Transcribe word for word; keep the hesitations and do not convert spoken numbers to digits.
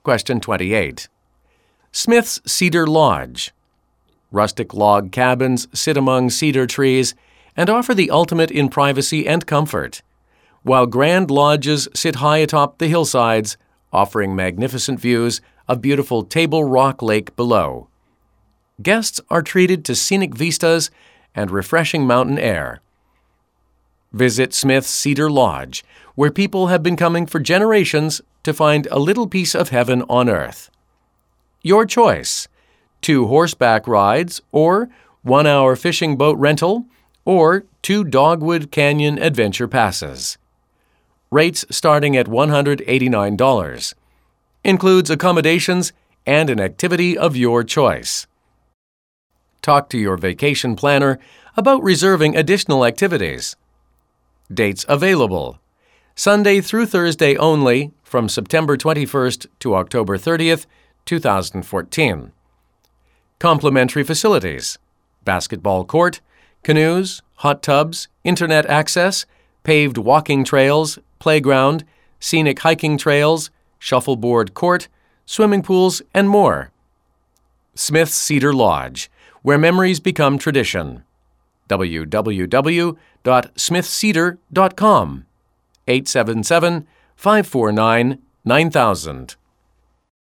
Question twenty-eight. Smith's Cedar Lodge. Rustic log cabins sit among cedar trees and offer the ultimate in privacy and comfort, while grand lodges sit high atop the hillsides, offering magnificent views of beautiful Table Rock Lake below. Guests are treated to scenic vistas and refreshing mountain air. Visit Smith's Cedar Lodge, where people have been coming for generations to find a little piece of heaven on earth. Your choice: two horseback rides, or one-hour fishing boat rental, or two Dogwood Canyon adventure passes. Rates starting at one hundred eighty-nine dollars. Includes accommodations and an activity of your choice. Talk to your vacation planner about reserving additional activities. Dates available: Sunday through Thursday only, from September twenty-first to October thirtieth, two thousand fourteen. Complimentary facilities: basketball court, canoes, hot tubs, internet access, paved walking trails, playground, scenic hiking trails, shuffleboard court, swimming pools, and more. Smith's Cedar Lodge, where memories become tradition. w w w dot smith cedar dot com, eight seven seven, five four nine, nine thousand.